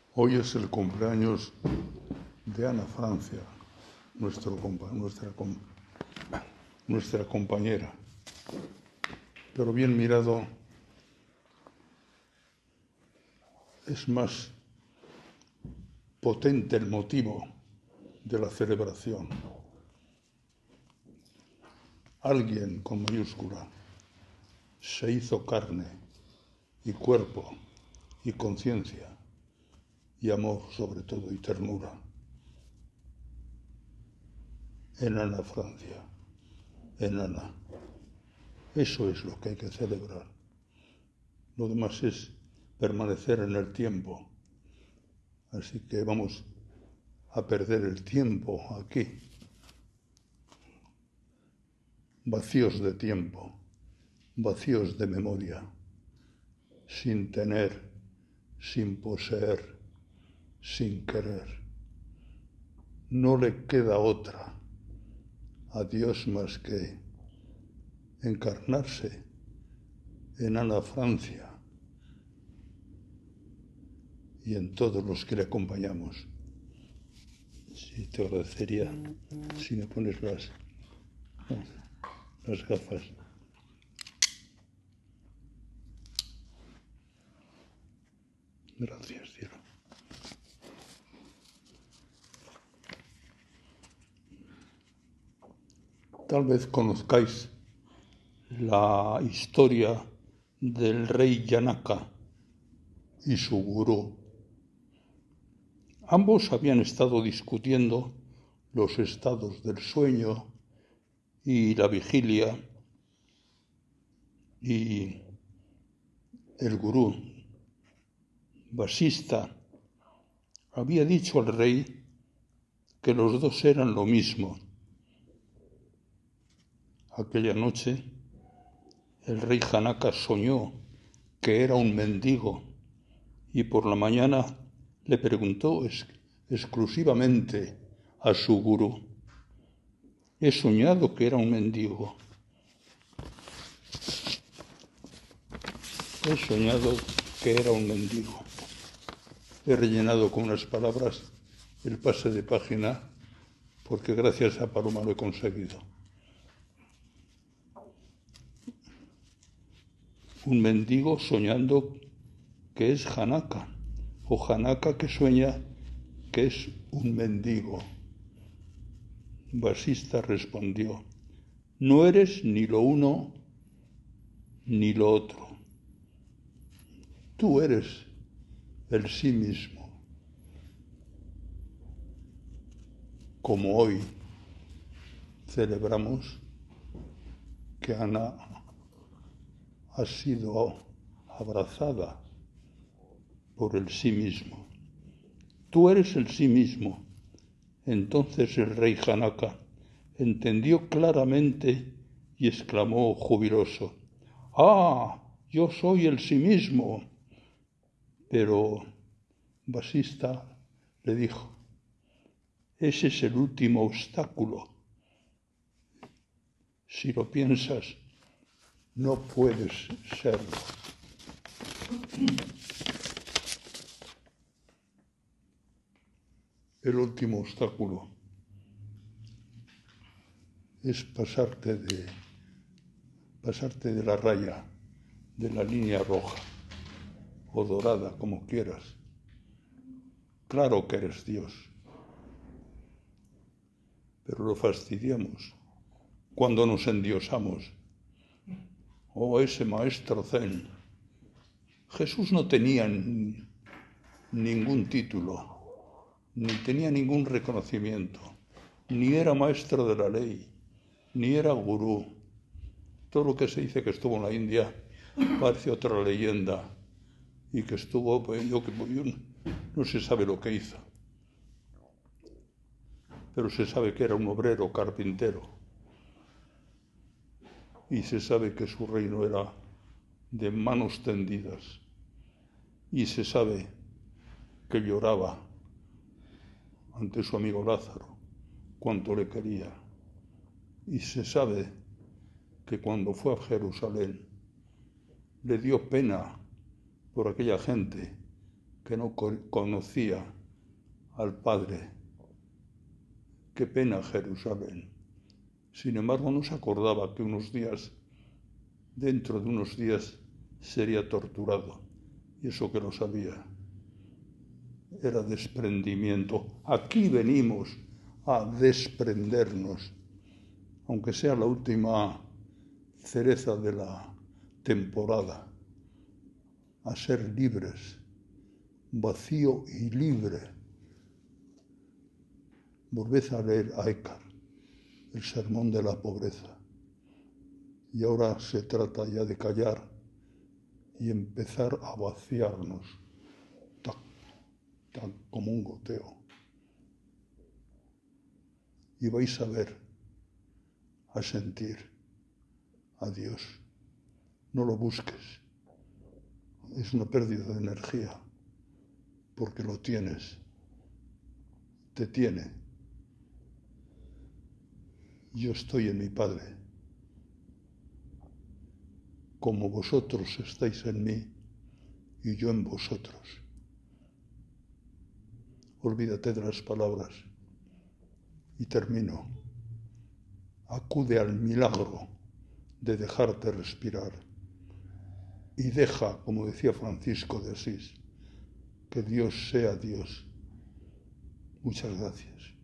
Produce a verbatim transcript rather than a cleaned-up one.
Hoy es el cumpleaños de Ana Francia, nuestro, nuestra, nuestra compañera. Pero bien mirado, es más potente el motivo de la celebración. Alguien con mayúscula se hizo carne y cuerpo y conciencia y amor sobre todo y ternura en Ana Francia, en Ana. Eso es lo que hay que celebrar. Lo demás es permanecer en el tiempo. Así que vamos a perder el tiempo aquí, vacíos de tiempo, vacíos de memoria, sin tener, sin poseer, sin querer. No le queda otra a Dios más que encarnarse en Ana Francia y en todos los que le acompañamos. Sí, te agradecería si me pones las, las gafas. Gracias, cielo. Tal vez conozcáis la historia del rey Janaka y su gurú. Ambos habían estado discutiendo los estados del sueño y la vigilia, y el gurú Vasista había dicho al rey que los dos eran lo mismo. Aquella noche el rey Janaka soñó que era un mendigo y por la mañana le preguntó ex- exclusivamente a su gurú: he soñado que era un mendigo. He soñado que era un mendigo. He rellenado con unas palabras el pase de página porque gracias a Paloma lo he conseguido. Un mendigo soñando que es Janaka, o Janaka que sueña que es un mendigo. Vasista respondió: no eres ni lo uno ni lo otro. Tú eres el sí mismo. Como hoy celebramos que Ana ha sido abrazada por el sí mismo. Tú eres el sí mismo. Entonces el rey Janaka entendió claramente y exclamó jubiloso: ¡ah! Yo soy el sí mismo. Pero Vasista le dijo: ese es el último obstáculo. Si lo piensas, no puedes serlo. El último obstáculo es pasarte de, pasarte de la raya, de la línea roja o dorada, como quieras. Claro que eres Dios, pero lo fastidiamos cuando nos endiosamos. Oh, ese maestro zen. Jesús no tenía ningún título, ni tenía ningún reconocimiento, ni era maestro de la ley, ni era gurú. Todo lo que se dice que estuvo en la India parece otra leyenda, y que estuvo, pues, yo, yo, no se sabe lo que hizo, pero se sabe que era un obrero carpintero, y se sabe que su reino era de manos tendidas, y se sabe que lloraba ante su amigo Lázaro cuánto le quería, y se sabe que cuando fue a Jerusalén le dio pena por aquella gente que no conocía al Padre. Qué pena Jerusalén. Sin embargo, no se acordaba que unos días, dentro de unos días, sería torturado. Y eso que lo sabía. Era desprendimiento. Aquí venimos a desprendernos, aunque sea la última cereza de la temporada, a ser libres, vacío y libre. Volved a leer a Eckhart, el sermón de la pobreza. Y ahora se trata ya de callar y empezar a vaciarnos, tan, tan como un goteo. Y vais a ver, a sentir a Dios. No lo busques. Es una pérdida de energía, porque lo tienes. Te tiene. Yo estoy en mi Padre, como vosotros estáis en mí y yo en vosotros. Olvídate de las palabras y termino. Acude al milagro de dejarte respirar y deja, como decía Francisco de Asís, que Dios sea Dios. Muchas gracias.